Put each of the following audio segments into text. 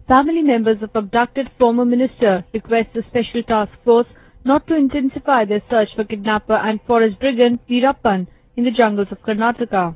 Family members of abducted former minister request a special task force not to intensify their search for kidnapper and forest brigand Veerappan in the jungles of Karnataka.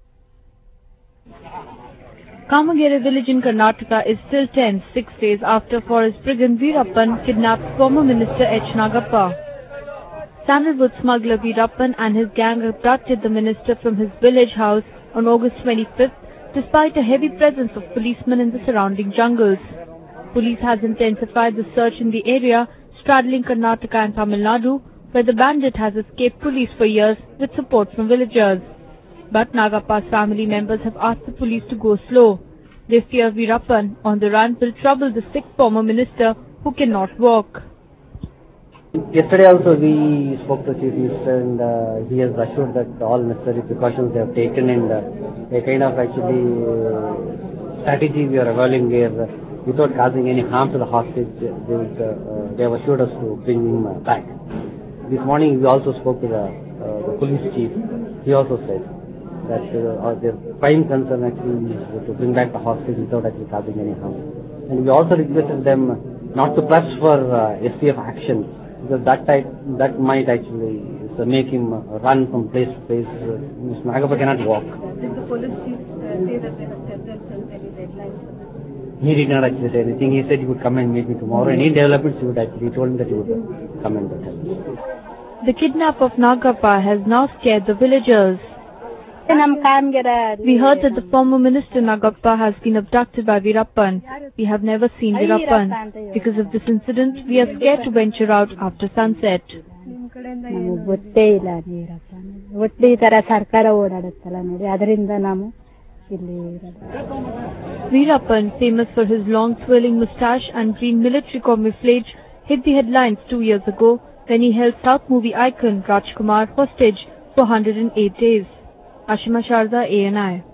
Kamagere village in Karnataka is still tense 6 days after forest brigand Veerappan kidnapped former minister H. Nagappa. Sandalwood smuggler Veerappan and his gang abducted the minister from his village house on August 25th despite a heavy presence of policemen in the surrounding jungles. Police has intensified the search in the area straddling Karnataka and Tamil Nadu, where the bandit has escaped police for years with support from villagers. But Nagappa's family members have asked the police to go slow. They fear Veerappan on the run will trouble the sick former minister who cannot walk. Yesterday also we spoke to Chief Minister and he has assured that all necessary precautions they have taken and a kind of strategy we are evaluating here without causing any harm to the hostage. They have assured us to bring him back. This morning we also spoke to the police chief. He also said that their prime concern actually is to bring back the hostage without actually causing any harm. And we also requested them not to press for STF action, because that might actually make him run from place to place. Mr. Nagappa cannot walk. Did the police chief say that they have set themselves any deadlines? He did not actually say anything. He said he would come and meet me tomorrow. Any developments he told me that he would come and tell me. The kidnap of Nagappa has now scared the villagers. We heard that the former minister Nagappa has been abducted by Veerappan. We have never seen Veerappan. Because of this incident, we are scared to venture out after sunset. Veerappan, famous for his long swirling moustache and green military camouflage, hit the headlines 2 years ago when he held South movie icon Rajkumar hostage for 108 days. Ashima Sharda, ANI.